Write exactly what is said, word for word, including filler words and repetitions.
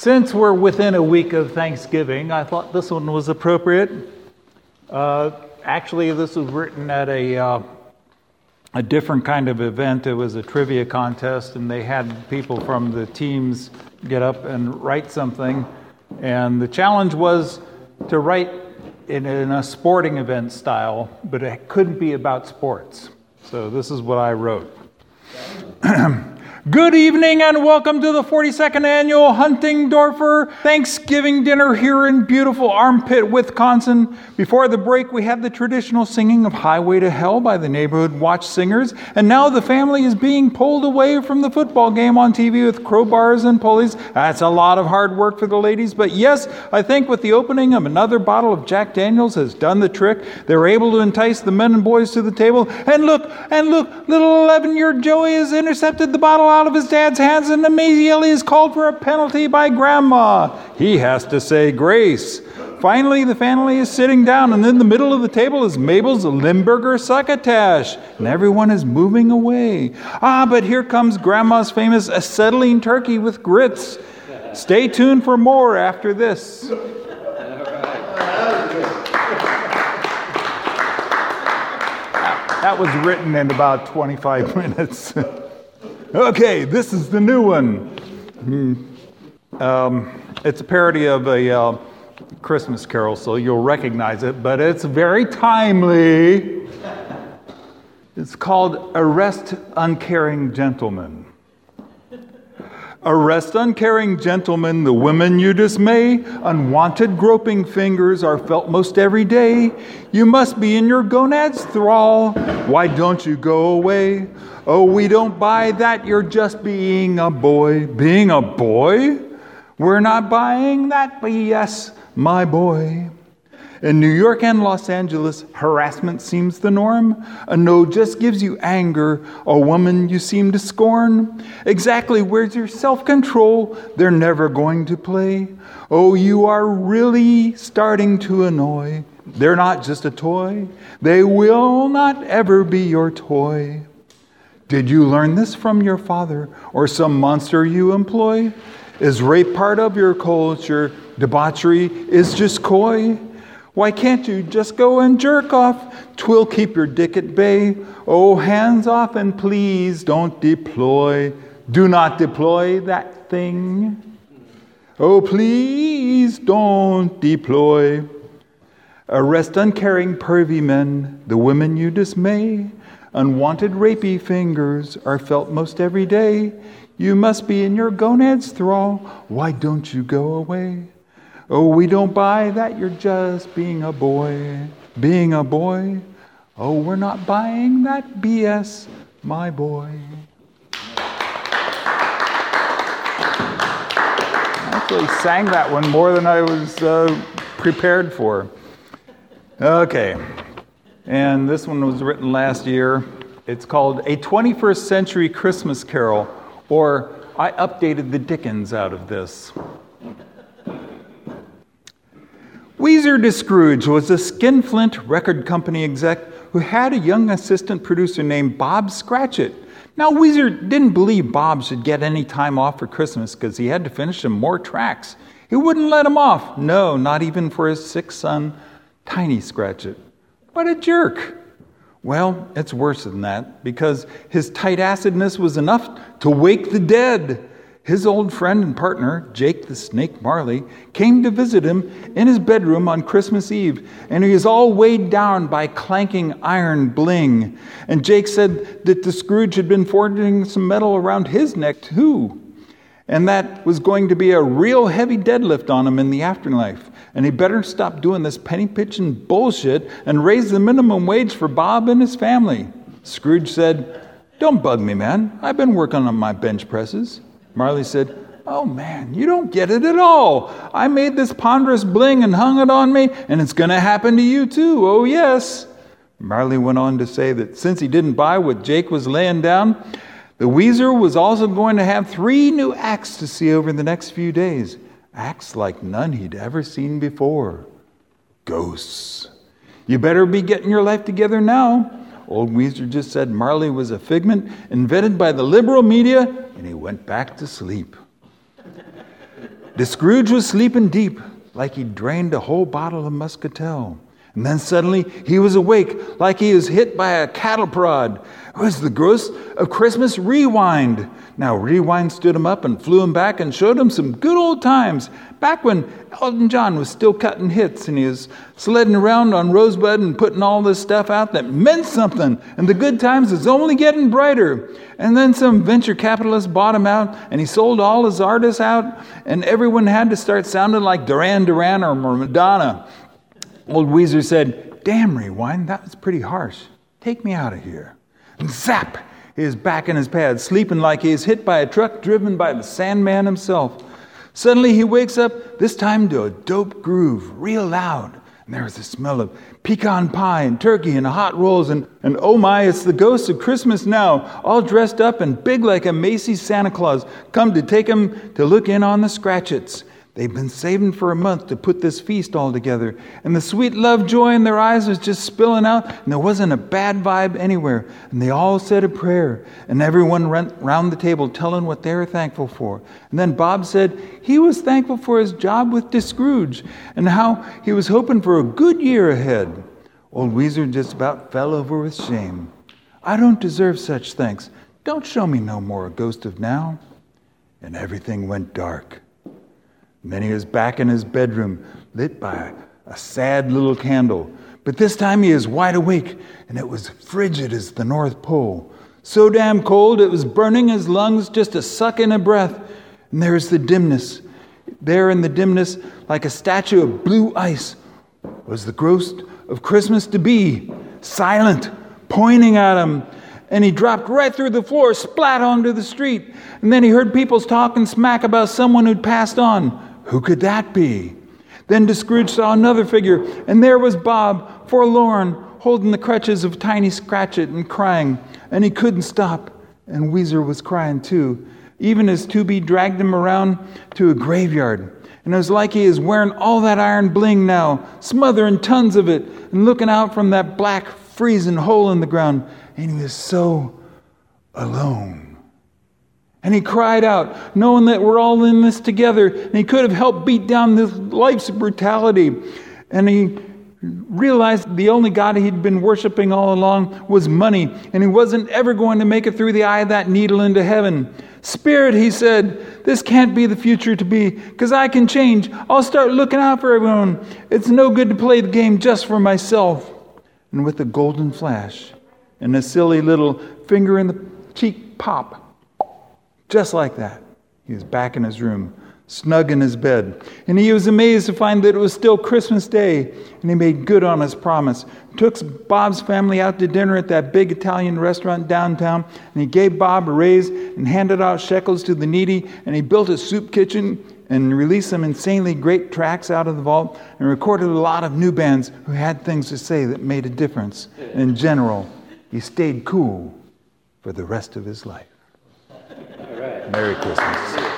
Since we're within a week of Thanksgiving, I thought this one was appropriate. Uh, actually, this was written at a uh, a different kind of event. It was a trivia contest, and they had people from the teams get up and write something. And the challenge was to write in, in a sporting event style, but it couldn't be about sports. So this is what I wrote. Good evening and welcome to the forty-second Annual Huntingdorfer Thanksgiving Dinner here in beautiful Armpit, Wisconsin. Before the break, we had the traditional singing of Highway to Hell by the Neighborhood Watch Singers, and now the family is being pulled away from the football game on T V with crowbars and pulleys. That's a lot of hard work for the ladies, but yes, I think with the opening of another bottle of Jack Daniels has done the trick. They were able to entice the men and boys to the table, and look, and look, little eleven-year-old Joey has intercepted the bottle out of his dad's hands and immediately is called for a penalty by Grandma. He has to say grace. Finally, the family is sitting down, and in the middle of the table is Mabel's Limburger succotash, and everyone is moving away. Ah, but here comes Grandma's famous acetylene turkey with grits. Stay tuned for more after this. That was written in about twenty-five minutes. Okay, this is the new one. Um, it's a parody of a uh, Christmas carol, so you'll recognize it, but it's very timely. It's called Arrest Uncaring Gentlemen. Arrest uncaring gentlemen, the women you dismay. Unwanted groping fingers are felt most every day. You must be in your gonads' thrall. Why don't you go away? Oh, we don't buy that, you're just being a boy. Being a boy? We're not buying that B S, my boy. In New York and Los Angeles, harassment seems the norm. A no just gives you anger. A woman you seem to scorn. Exactly where's your self-control? They're never going to play. Oh, you are really starting to annoy. They're not just a toy. They will not ever be your toy. Did you learn this from your father or some monster you employ? Is rape part of your culture? Debauchery is just coy? Why can't you just go and jerk off? 'Twill keep your dick at bay. Oh, hands off and please don't deploy. Do not deploy that thing. Oh, please don't deploy. Arrest uncaring pervy men, the women you dismay. Unwanted rapey fingers are felt most every day. You must be in your gonads' thrall. Why don't you go away? Oh, we don't buy that, you're just being a boy. Being a boy? Oh, we're not buying that B S, my boy. I actually sang that one more than I was uh, prepared for. Okay. And this one was written last year. It's called A twenty-first Century Christmas Carol, or I updated the Dickens out of this. Weezer de Scrooge was a skinflint record company exec who had a young assistant producer named Bob Scratchit. Now, Weezer didn't believe Bob should get any time off for Christmas because he had to finish some more tracks. He wouldn't let him off. No, not even for his sick son, Tiny Scratchit. What a jerk. Well, it's worse than that, because his tight-assedness was enough to wake the dead. His old friend and partner, Jake the Snake Marley, came to visit him in his bedroom on Christmas Eve, and he was all weighed down by clanking iron bling. And Jake said that the Scrooge had been forging some metal around his neck, too, and that was going to be a real heavy deadlift on him in the afterlife. And he better stop doing this penny-pitching bullshit and raise the minimum wage for Bob and his family. Scrooge said, "Don't bug me, man. I've been working on my bench presses." Marley said, "Oh, man, you don't get it at all. I made this ponderous bling and hung it on me, and it's going to happen to you too. Oh, yes." Marley went on to say that since he didn't buy what Jake was laying down, the Weezer was also going to have three new acts to see over the next few days. Acts like none he'd ever seen before. Ghosts. You better be getting your life together now. Old Weezer just said Marley was a figment invented by the liberal media, and he went back to sleep. The Scrooge was sleeping deep, like he'd drained a whole bottle of muscatel. And then suddenly he was awake, like he was hit by a cattle prod. It was the Ghost of Christmas Rewind. Now Rewind stood him up and flew him back and showed him some good old times, back when Elton John was still cutting hits and he was sledding around on Rosebud and putting all this stuff out that meant something, and the good times was only getting brighter. And then some venture capitalist bought him out, and he sold all his artists out, and everyone had to start sounding like Duran Duran or Madonna. Old Weezer said, "Damn, Rewind, that was pretty harsh. Take me out of here." And zap! He was back in his pad, sleeping like he was hit by a truck driven by the Sandman himself. Suddenly he wakes up, this time to a dope groove, real loud. And there was the smell of pecan pie and turkey and hot rolls. And, and oh my, it's the Ghost of Christmas now, all dressed up and big like a Macy's Santa Claus, come to take him to look in on the Scratchets. They've been saving for a month to put this feast all together. And the sweet love joy in their eyes was just spilling out, and there wasn't a bad vibe anywhere. And they all said a prayer, and everyone went round the table telling what they were thankful for. And then Bob said he was thankful for his job with the Scrooge, and how he was hoping for a good year ahead. Old Weezer just about fell over with shame. "I don't deserve such thanks. Don't show me no more a ghost of now." And everything went dark. And then he was back in his bedroom, lit by a sad little candle. But this time he is wide awake, and it was frigid as the North Pole. So damn cold, it was burning his lungs just to suck in a breath. And there's the dimness. There in the dimness, like a statue of blue ice, was the Ghost of Christmas to be, silent, pointing at him. And he dropped right through the floor, splat onto the street. And then he heard people talking smack about someone who'd passed on. Who could that be? Then the Scrooge saw another figure, and there was Bob, forlorn, holding the crutches of Tiny Scratchet and crying. And he couldn't stop. And Weezer was crying too, even as Tubby dragged him around to a graveyard. And it was like he is wearing all that iron bling now, smothering tons of it, and looking out from that black, freezing hole in the ground. And he was so alone. And he cried out, knowing that we're all in this together. And he could have helped beat down this life's brutality. And he realized the only God he'd been worshiping all along was money. And he wasn't ever going to make it through the eye of that needle into heaven. "Spirit," he said, "this can't be the future to be, because I can change. I'll start looking out for everyone. It's no good to play the game just for myself." And with a golden flash and a silly little finger in the cheek pop, just like that, he was back in his room, snug in his bed. And he was amazed to find that it was still Christmas Day, and he made good on his promise. Took Bob's family out to dinner at that big Italian restaurant downtown, and he gave Bob a raise and handed out shekels to the needy, and he built a soup kitchen and released some insanely great tracks out of the vault, and recorded a lot of new bands who had things to say that made a difference. In general, he stayed cool for the rest of his life. Merry Christmas.